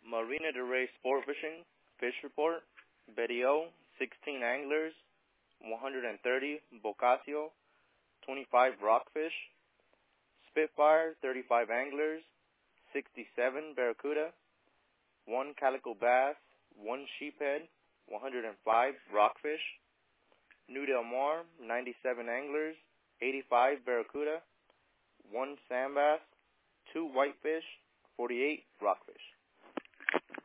Marina del Rey Sport Fishing, Fish Report, Betty O, 16 anglers, 130 Boccasio, 25 rockfish, Spitfire, 35 anglers, 67 barracuda, 1 calico bass, 1 sheephead, 105 rockfish, New Del Mar, 97 anglers, 85 barracuda, 1 sand bass, 2 whitefish, 48 rockfish.